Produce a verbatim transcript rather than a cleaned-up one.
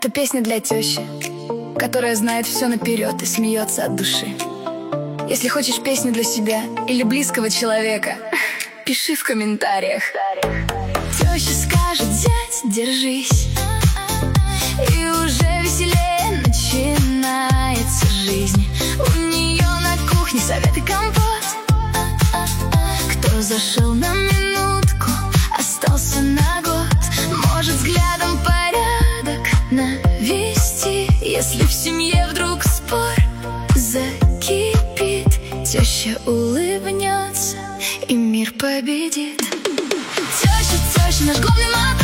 Это песня для тещи, которая знает все наперед и смеется от души. Если хочешь песню для себя или близкого человека, пиши в комментариях. Теща скажет: зять, держись. И уже веселее начинается жизнь. У нее на кухне совет и компот. Кто зашел на минутку, остался на год. Может взглядом порядок навести. Если в семье вдруг спор закипит, теща улыбнется и мир победит. Теща, теща, наш главный мотор.